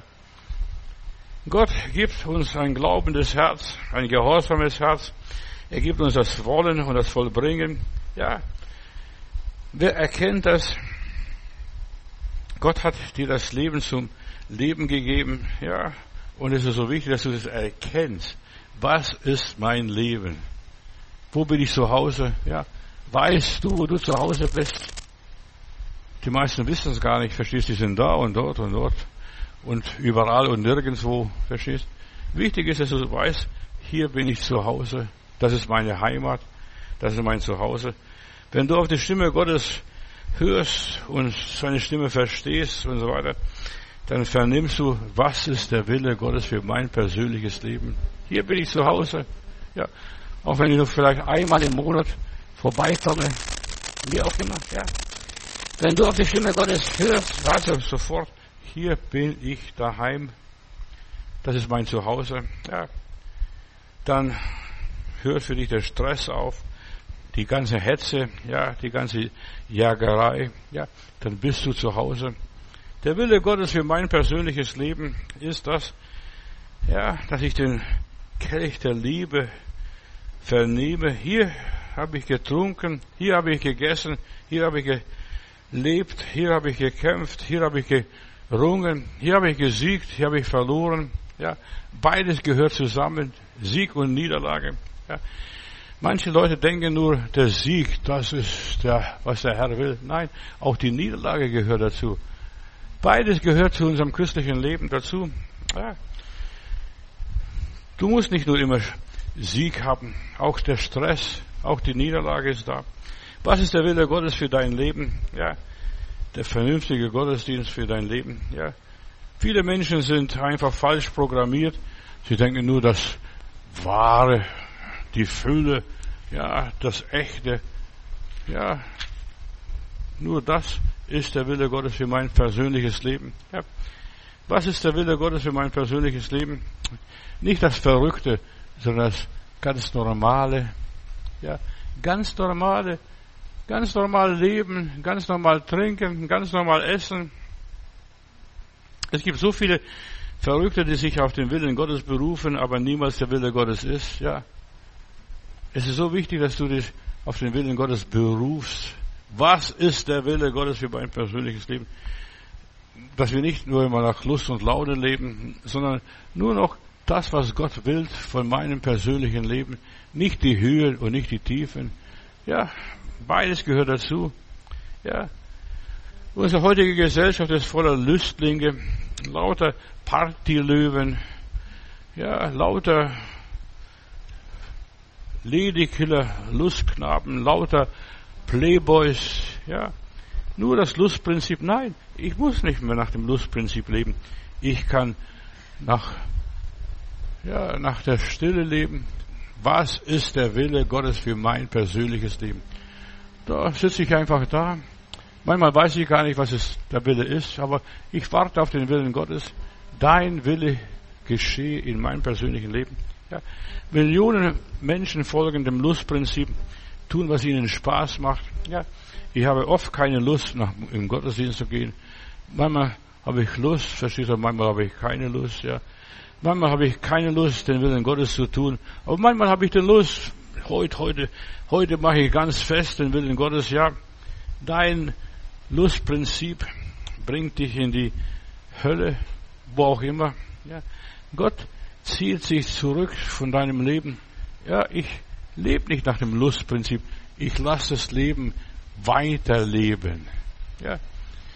Gott gibt uns ein glaubendes Herz, ein gehorsames Herz. Er gibt uns das Wollen und das Vollbringen. Ja. Wer erkennt das? Gott hat dir das Leben zum Leben gegeben. Ja. Und es ist so wichtig, dass du das erkennst. Was ist mein Leben? Wo bin ich zu Hause? Ja. Weißt du, wo du zu Hause bist? Die meisten wissen es gar nicht. Verstehst du? Die sind da und dort und dort. Und überall und nirgendwo, verstehst? Wichtig ist, dass du weißt, hier bin ich zu Hause. Das ist meine Heimat. Das ist mein Zuhause. Wenn du auf die Stimme Gottes hörst und seine Stimme verstehst und so weiter, dann vernimmst du, was ist der Wille Gottes für mein persönliches Leben. Hier bin ich zu Hause. Ja. Auch wenn ich nur vielleicht einmal im Monat vorbeikomme. Wie auch immer, ja. Wenn du auf die Stimme Gottes hörst, weißt du sofort, hier bin ich daheim. Das ist mein Zuhause. Ja. Dann hört für dich der Stress auf, die ganze Hetze, ja, die ganze Jagerei. Ja, dann bist du zu Hause. Der Wille Gottes für mein persönliches Leben ist das, ja, dass ich den Kelch der Liebe vernehme. Hier habe ich getrunken, hier habe ich gegessen, hier habe ich gelebt, hier habe ich gekämpft, hier habe ich gerungen, hier habe ich gesiegt, hier habe ich verloren. Ja, beides gehört zusammen, Sieg und Niederlage. Ja. Manche Leute denken nur, der Sieg, das ist was der Herr will. Nein, auch die Niederlage gehört dazu. Beides gehört zu unserem christlichen Leben dazu. Ja. Du musst nicht nur immer Sieg haben, auch der Stress, auch die Niederlage ist da. Was ist der Wille Gottes für dein Leben? Ja, der vernünftige Gottesdienst für dein Leben. Ja, viele Menschen sind einfach falsch programmiert. Sie denken nur das Wahre, die Fülle, ja, das Echte. Ja, nur das ist der Wille Gottes für mein persönliches Leben. Ja. Was ist der Wille Gottes für mein persönliches Leben? Nicht das Verrückte, sondern das ganz Normale. Ja, ganz normal leben, ganz normal trinken, ganz normal essen. Es gibt so viele Verrückte, die sich auf den Willen Gottes berufen, aber niemals der Wille Gottes ist. Ja, es ist so wichtig, dass du dich auf den Willen Gottes berufst. Was ist der Wille Gottes für mein persönliches Leben? Dass wir nicht nur immer nach Lust und Laune leben, sondern nur noch das, was Gott will von meinem persönlichen Leben. Nicht die Höhen und nicht die Tiefen. Ja, beides gehört dazu. Ja, unsere heutige Gesellschaft ist voller Lüstlinge, lauter Partylöwen, ja, lauter Ladykiller, Lustknaben, lauter Playboys, ja. Nur das Lustprinzip, nein, ich muss nicht mehr nach dem Lustprinzip leben. Ich kann nach der Stille leben. Was ist der Wille Gottes für mein persönliches Leben? Da sitze ich einfach da. Manchmal weiß ich gar nicht, was der Wille ist, aber ich warte auf den Willen Gottes. Dein Wille geschehe in meinem persönlichen Leben. Ja. Millionen Menschen folgen dem Lustprinzip, tun, was ihnen Spaß macht. Ja. Ich habe oft keine Lust, im Gottesdienst zu gehen. Manchmal habe ich Lust, verstehst du, manchmal habe ich keine Lust, ja. Manchmal habe ich keine Lust, den Willen Gottes zu tun. Aber manchmal habe ich die Lust, heute mache ich ganz fest den Willen Gottes, ja. Dein Lustprinzip bringt dich in die Hölle, wo auch immer, ja. Gott zieht sich zurück von deinem Leben. Ja, ich lebe nicht nach dem Lustprinzip. Ich lasse das Leben weiterleben. Ja.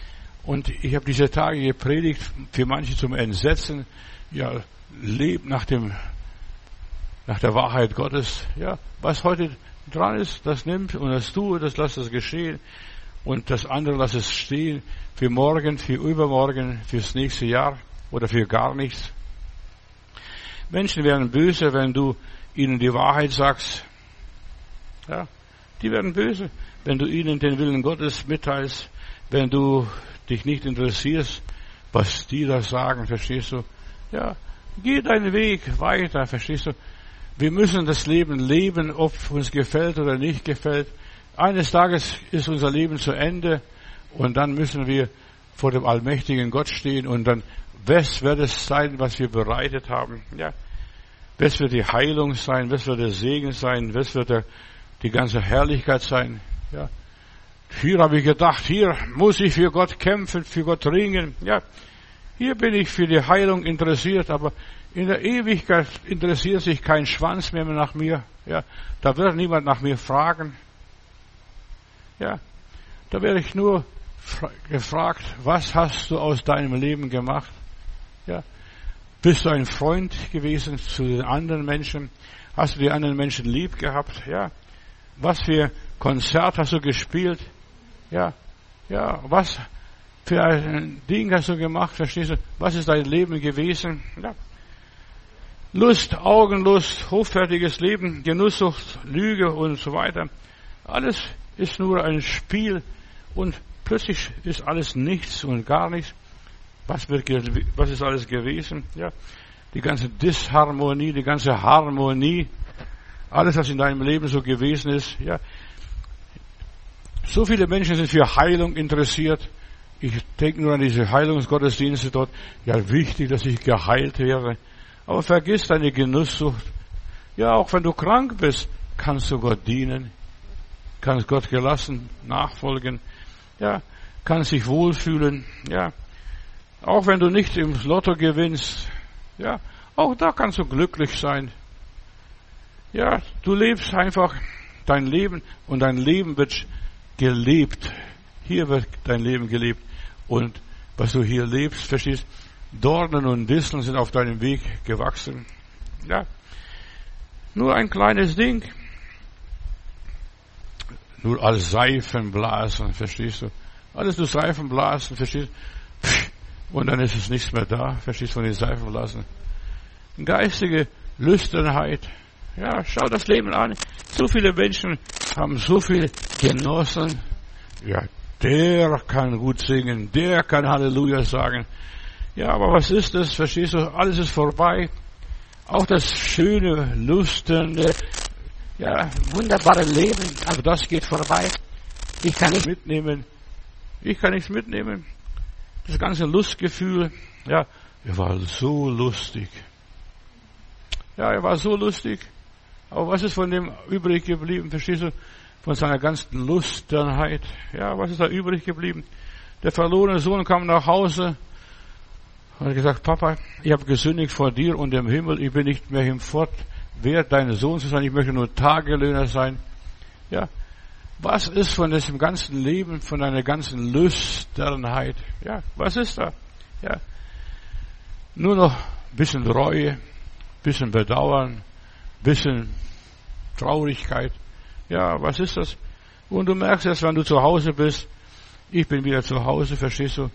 Und ich habe diese Tage gepredigt, für manche zum Entsetzen. Ja, lebt nach der Wahrheit Gottes. Ja, was heute dran ist, das nimmt und das tue, das lass es geschehen. Und das andere lass es stehen. Für morgen, für übermorgen, fürs nächste Jahr oder für gar nichts. Menschen werden böse, wenn du ihnen die Wahrheit sagst. Ja, die werden böse, wenn du ihnen den Willen Gottes mitteilst, wenn du dich nicht interessierst, was die da sagen, verstehst du? Ja, geh deinen Weg weiter, verstehst du? Wir müssen das Leben leben, ob uns gefällt oder nicht gefällt. Eines Tages ist unser Leben zu Ende und dann müssen wir vor dem allmächtigen Gott stehen und dann, was wird es sein, was wir bereitet haben? Ja, was wird die Heilung sein? Was wird der Segen sein? Was wird die ganze Herrlichkeit sein? Ja, hier habe ich gedacht, hier muss ich für Gott kämpfen, für Gott ringen. Ja, hier bin ich für die Heilung interessiert, aber in der Ewigkeit interessiert sich kein Schwanz mehr nach mir. Ja, da wird niemand nach mir fragen. Ja, da werde ich nur gefragt, was hast du aus deinem Leben gemacht? Ja, bist du ein Freund gewesen zu den anderen Menschen? Hast du die anderen Menschen lieb gehabt? Ja, was für Konzert hast du gespielt? Ja, was für ein Ding hast du gemacht? Verstehst du? Was ist dein Leben gewesen? Ja. Lust, Augenlust, hoffärtiges Leben, Genusssucht, Lüge und so weiter. Alles ist nur ein Spiel und plötzlich ist alles nichts und gar nichts. Was ist alles gewesen? Ja, die ganze Disharmonie, die ganze Harmonie, alles, was in deinem Leben so gewesen ist. Ja, so viele Menschen sind für Heilung interessiert. Ich denke nur an diese Heilungsgottesdienste dort. Ja, wichtig, dass ich geheilt werde. Aber vergiss deine Genusssucht. Ja, auch wenn du krank bist, kannst du Gott dienen. Kannst Gott gelassen nachfolgen. Ja, kannst dich wohlfühlen. Ja, auch wenn du nicht im Lotto gewinnst. Ja, auch da kannst du glücklich sein. Ja, du lebst einfach dein Leben und dein Leben wird gelebt. Hier wird dein Leben gelebt. Und was du hier lebst, verstehst, Dornen und Disteln sind auf deinem Weg gewachsen. Ja, nur ein kleines Ding. Nur als Seifenblasen, verstehst du? Alles nur Seifenblasen, verstehst du? Und dann ist es nichts mehr da, verstehst du, von den Seifenblasen. Geistige Lüsternheit. Ja, schau das Leben an. So viele Menschen haben so viel genossen. Ja, der kann gut singen, der kann Halleluja sagen. Ja, aber was ist das? Verstehst du? Alles ist vorbei. Auch das schöne, lusternde, ja, wunderbare Leben, aber das geht vorbei. Ich kann nicht mitnehmen. Ich kann nichts mitnehmen. Das ganze Lustgefühl, ja, er war so lustig. Ja, er war so lustig. Aber was ist von dem übrig geblieben? Verstehst du? Von seiner ganzen Lusternheit. Ja, was ist da übrig geblieben? Der verlorene Sohn kam nach Hause und hat gesagt, Papa, ich habe gesündigt vor dir und dem Himmel. Ich bin nicht mehr hinfort wert, dein Sohn zu sein. Ich möchte nur Tagelöhner sein. Ja, was ist von diesem ganzen Leben, von deiner ganzen Lüsternheit? Ja, was ist da? Ja, nur noch ein bisschen Reue, ein bisschen Bedauern, ein bisschen Traurigkeit. Ja, was ist das? Und du merkst erst, wenn du zu Hause bist, ich bin wieder zu Hause, verstehst du?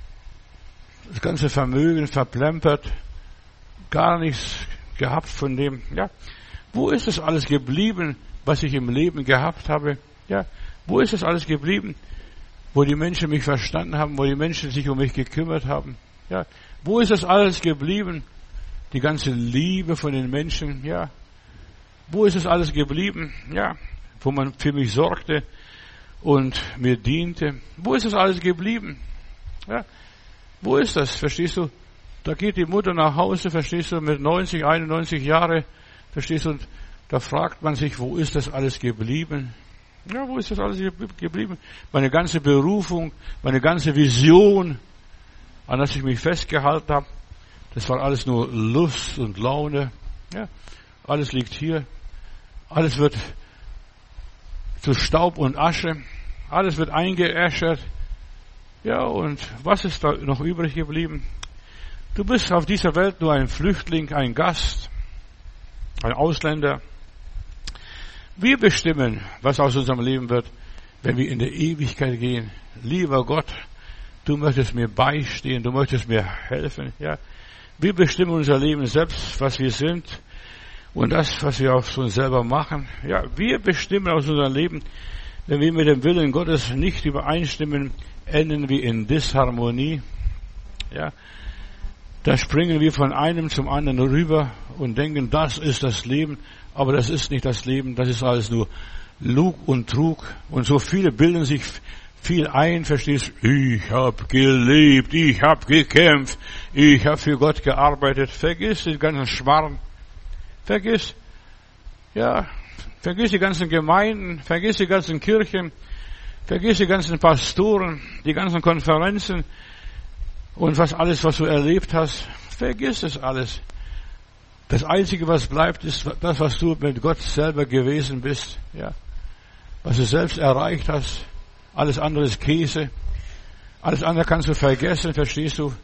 Das ganze Vermögen verplempert, gar nichts gehabt von dem. Ja, wo ist das alles geblieben, was ich im Leben gehabt habe? Ja, wo ist das alles geblieben, wo die Menschen mich verstanden haben, wo die Menschen sich um mich gekümmert haben? Ja, wo ist das alles geblieben? Die ganze Liebe von den Menschen, ja. Wo ist das alles geblieben? Ja, wo man für mich sorgte und mir diente. Wo ist das alles geblieben? Ja, wo ist das? Verstehst du? Da geht die Mutter nach Hause, verstehst du, mit 90, 91 Jahre, verstehst du, und da fragt man sich, wo ist das alles geblieben? Ja, wo ist das alles geblieben? Meine ganze Berufung, meine ganze Vision, an das ich mich festgehalten habe, das war alles nur Lust und Laune. Ja, alles liegt hier. Alles wird zu Staub und Asche. Alles wird eingeäschert. Ja, und was ist da noch übrig geblieben? Du bist auf dieser Welt nur ein Flüchtling, ein Gast, ein Ausländer. Wir bestimmen, was aus unserem Leben wird, wenn wir in der Ewigkeit gehen. Lieber Gott, du möchtest mir beistehen, du möchtest mir helfen. Ja, wir bestimmen unser Leben selbst, was wir sind und das, was wir aus uns selber machen. Ja, wir bestimmen aus unserem Leben. Wenn wir mit dem Willen Gottes nicht übereinstimmen, enden wir in Disharmonie. Ja, da springen wir von einem zum anderen rüber und denken, das ist das Leben. Aber das ist nicht das Leben, das ist alles nur Lug und Trug. Und so viele bilden sich viel ein, verstehst du? Ich habe gelebt, ich habe gekämpft, ich habe für Gott gearbeitet. Vergiss den ganzen Schmarrn. Vergiss die ganzen Gemeinden, vergiss die ganzen Kirchen, vergiss die ganzen Pastoren, die ganzen Konferenzen und alles, was du erlebt hast. Vergiss es alles. Das Einzige, was bleibt, ist das, was du mit Gott selber gewesen bist. Ja, was du selbst erreicht hast. Alles andere ist Käse. Alles andere kannst du vergessen, verstehst du?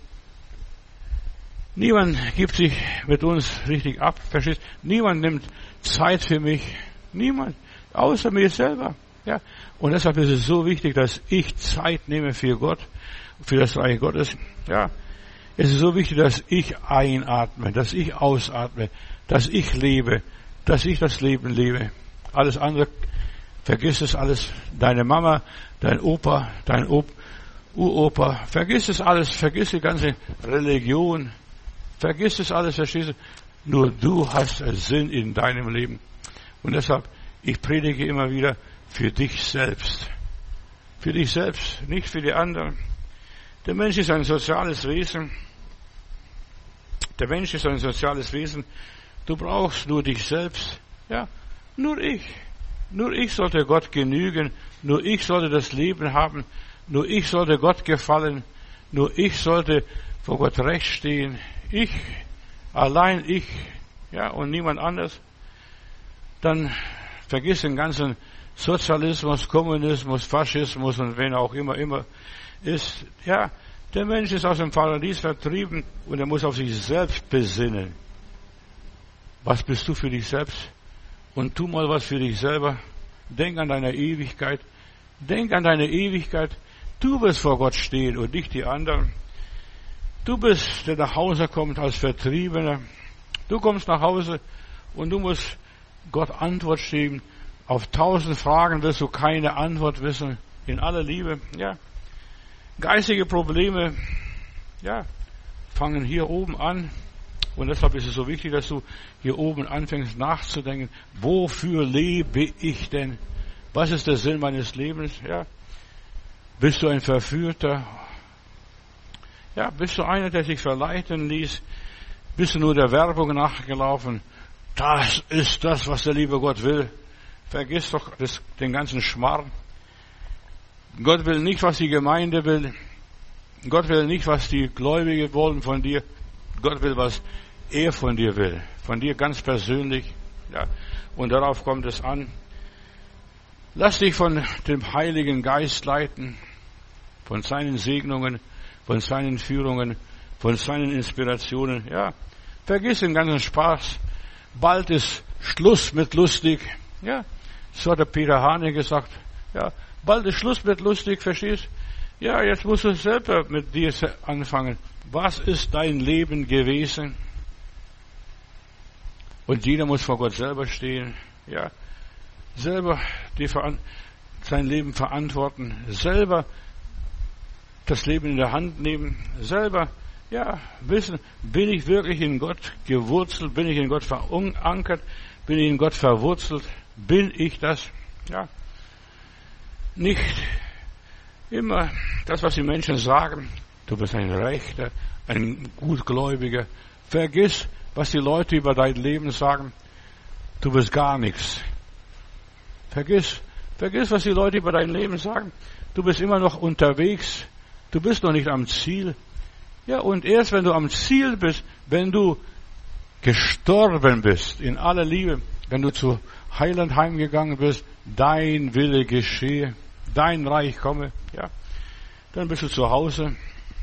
Niemand gibt sich mit uns richtig ab, verstehst du? Niemand nimmt Zeit für mich. Niemand. Außer mir selber. Ja. Und deshalb ist es so wichtig, dass ich Zeit nehme für Gott, für das Reich Gottes. Ja. Es ist so wichtig, dass ich einatme, dass ich ausatme, dass ich lebe, dass ich das Leben lebe. Alles andere, vergiss es alles. Deine Mama, dein Opa, dein Uropa, vergiss es alles, vergiss die ganze Religion, vergiss es alles, verstehst du? Nur du hast Sinn in deinem Leben. Und deshalb, ich predige immer wieder für dich selbst. Für dich selbst, nicht für die anderen. Der Mensch ist ein soziales Wesen. Der Mensch ist ein soziales Wesen. Du brauchst nur dich selbst. Ja, nur ich. Nur ich sollte Gott genügen. Nur ich sollte das Leben haben. Nur ich sollte Gott gefallen. Nur ich sollte vor Gott recht stehen. Ich, allein ich, ja, und niemand anders. Dann vergiss den ganzen Sozialismus, Kommunismus, Faschismus und wen auch immer ist. Ja, der Mensch ist aus dem Paradies vertrieben und er muss auf sich selbst besinnen. Was bist du für dich selbst? Und tu mal was für dich selber. Denk an deine Ewigkeit. Denk an deine Ewigkeit. Du wirst vor Gott stehen und nicht die anderen. Du bist, der nach Hause kommt als Vertriebener. Du kommst nach Hause und du musst Gott Antwort geben. Auf 1000 Fragen wirst du keine Antwort wissen. In aller Liebe, ja. Geistige Probleme, ja, fangen hier oben an. Und deshalb ist es so wichtig, dass du hier oben anfängst nachzudenken. Wofür lebe ich denn? Was ist der Sinn meines Lebens? Ja. Bist du ein Verführter? Ja, bist du einer, der sich verleiten ließ? Bist du nur der Werbung nachgelaufen? Das ist das, was der liebe Gott will. Vergiss doch den ganzen Schmarrn. Gott will nicht, was die Gemeinde will. Gott will nicht, was die Gläubigen wollen von dir. Gott will, was er von dir will. Von dir ganz persönlich. Ja. Und darauf kommt es an. Lass dich von dem Heiligen Geist leiten. Von seinen Segnungen, von seinen Führungen, von seinen Inspirationen. Ja. Vergiss den ganzen Spaß. Bald ist Schluss mit lustig. Ja. So hat der Peter Hane gesagt. Ja. Bald ist Schluss mit lustig, verstehst? Ja, jetzt musst du selber mit dir anfangen. Was ist dein Leben gewesen? Und jeder muss vor Gott selber stehen. Ja, selber sein Leben verantworten. Selber das Leben in der Hand nehmen. Selber, ja, wissen, bin ich wirklich in Gott gewurzelt? Bin ich in Gott verankert? Bin ich in Gott verwurzelt? Bin ich das? Ja. Nicht immer das, was die Menschen sagen. Du bist ein Rechter, ein Gutgläubiger. Vergiss, was die Leute über dein Leben sagen. Du bist gar nichts. Vergiss, was die Leute über dein Leben sagen. Du bist immer noch unterwegs. Du bist noch nicht am Ziel. Ja, und erst wenn du am Ziel bist, wenn du gestorben bist, in aller Liebe, wenn du zu Heiland heimgegangen bist, dein Wille geschehe, dein Reich komme, ja. Dann bist du zu Hause.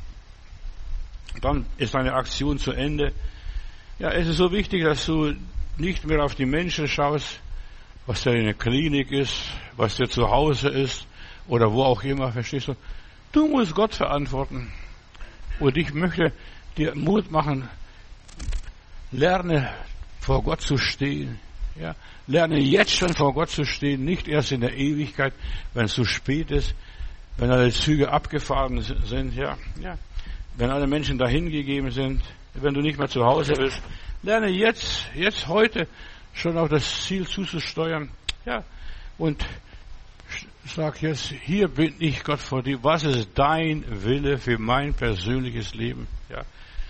Dann ist deine Aktion zu Ende. Ja, es ist so wichtig, dass du nicht mehr auf die Menschen schaust, was der in der Klinik ist, was der zu Hause ist oder wo auch immer, verstehst du? Du musst Gott verantworten. Und ich möchte dir Mut machen, lerne vor Gott zu stehen. Ja, lerne jetzt schon vor Gott zu stehen, nicht erst in der Ewigkeit, wenn es zu spät ist, wenn alle Züge abgefahren sind, ja, wenn alle Menschen dahingegeben sind, wenn du nicht mehr zu Hause bist. Lerne jetzt heute schon auf das Ziel zuzusteuern, ja, und sag jetzt, hier bin ich Gott vor dir. Was ist dein Wille für mein persönliches Leben? Ja.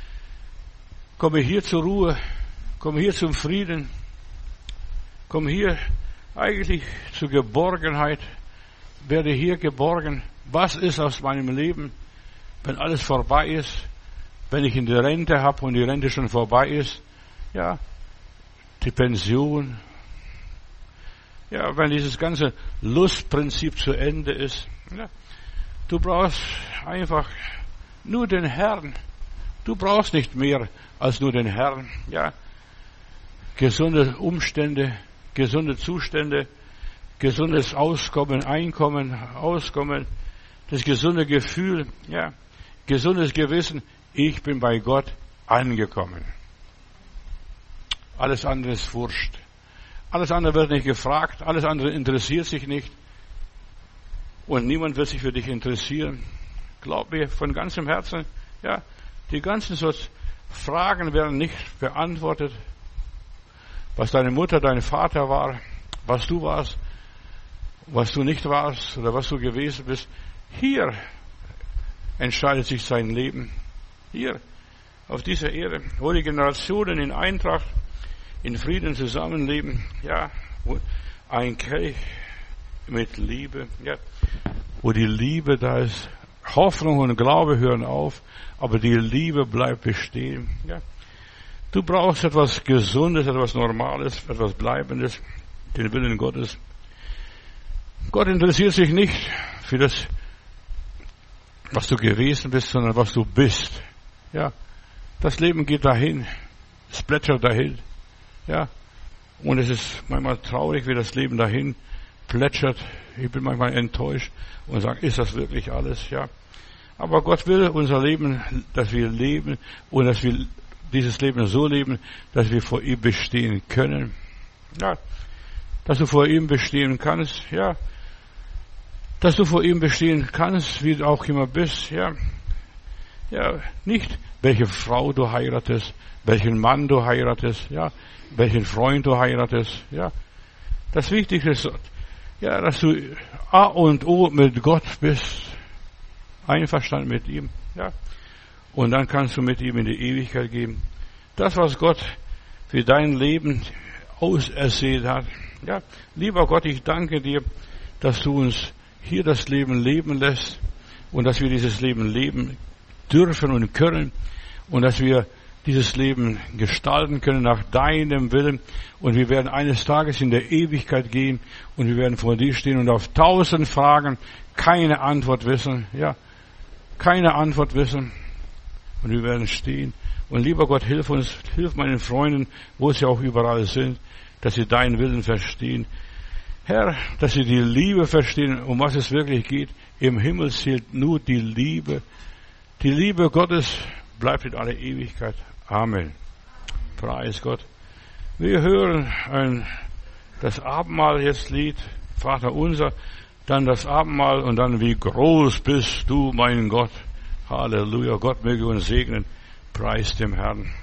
Komme hier zur Ruhe, komme hier zum Frieden, komme hier eigentlich zur Geborgenheit, werde hier geborgen. Was ist aus meinem Leben, wenn alles vorbei ist, wenn ich in die Rente habe und die Rente schon vorbei ist? Ja, die Pension. Ja, wenn dieses ganze Lustprinzip zu Ende ist. Ja, du brauchst einfach nur den Herrn. Du brauchst nicht mehr als nur den Herrn. Ja, gesunde Umstände, gesunde Zustände, gesundes Auskommen, Einkommen, Auskommen, das gesunde Gefühl, ja, gesundes Gewissen. Ich bin bei Gott angekommen. Alles andere ist wurscht. Alles andere wird nicht gefragt. Alles andere interessiert sich nicht. Und niemand wird sich für dich interessieren. Glaub mir von ganzem Herzen, ja, die ganzen Fragen werden nicht beantwortet. Was deine Mutter, dein Vater war, was du warst, was du nicht warst oder was du gewesen bist. Hier entscheidet sich sein Leben. Hier, auf dieser Erde, wo die Generationen in Eintracht, in Frieden zusammenleben, ja, ein Kelch mit Liebe, ja, wo die Liebe da ist. Hoffnung und Glaube hören auf, aber die Liebe bleibt bestehen, ja. Du brauchst etwas Gesundes, etwas Normales, etwas Bleibendes, den Willen Gottes. Gott interessiert sich nicht für das, was du gewesen bist, sondern was du bist. Ja, das Leben geht dahin, es plätschert dahin. Ja, und es ist manchmal traurig, wie das Leben dahin plätschert. Ich bin manchmal enttäuscht und sage, ist das wirklich alles? Ja, aber Gott will unser Leben, dass wir leben und dass wir dieses Leben so leben, dass wir vor ihm bestehen können. Ja, dass du vor ihm bestehen kannst. Ja, dass du vor ihm bestehen kannst, wie du auch immer bist. Ja, ja, nicht welche Frau du heiratest, welchen Mann du heiratest, ja, welchen Freund du heiratest, ja. Das Wichtigste ist, ja, dass du A und O mit Gott bist, einverstanden mit ihm, ja. Und dann kannst du mit ihm in die Ewigkeit gehen. Das, was Gott für dein Leben ausersehen hat, ja. Lieber Gott, ich danke dir, dass du uns hier das Leben leben lässt und dass wir dieses Leben leben dürfen und können und dass wir dieses Leben gestalten können nach deinem Willen. Und wir werden eines Tages in der Ewigkeit gehen und wir werden vor dir stehen und auf 1000 Fragen keine Antwort wissen. Ja, keine Antwort wissen. Und wir werden stehen. Und lieber Gott, hilf uns, hilf meinen Freunden, wo sie auch überall sind, dass sie deinen Willen verstehen. Herr, dass sie die Liebe verstehen, um was es wirklich geht. Im Himmel zählt nur die Liebe. Die Liebe Gottes bleibt in aller Ewigkeit. Amen. Preis Gott. Wir hören das Abendmahl jetzt Lied, Vater unser, dann das Abendmahl und dann wie groß bist du, mein Gott. Halleluja. Gott möge uns segnen. Preis dem Herrn.